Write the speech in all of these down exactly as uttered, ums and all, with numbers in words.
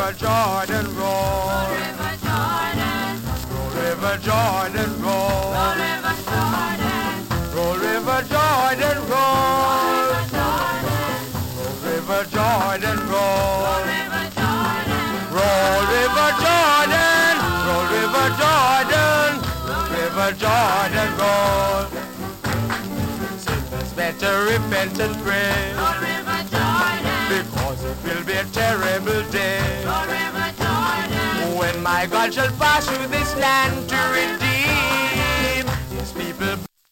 River Jordan, roll. Roll River Jordan. Roll River Jordan, roll. Roll River Jordan. Roll River Jordan, roll. Roll River Jordan. Roll River Jordan, roll. Roll River Jordan. Roll River Jordan, roll River Jordan, River Jordan, roll. Sinners better repent and pray, Roll River Jordan. because it will be a terrible day Roll River Jordan. when my God shall pass through this land to redeem his people.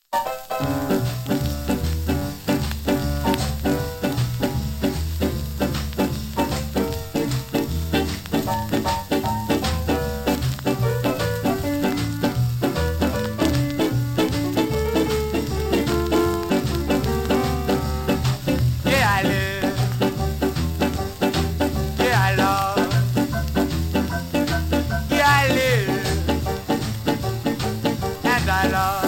Yeah, I live. Yeah, I love. Yeah, I live. And I love.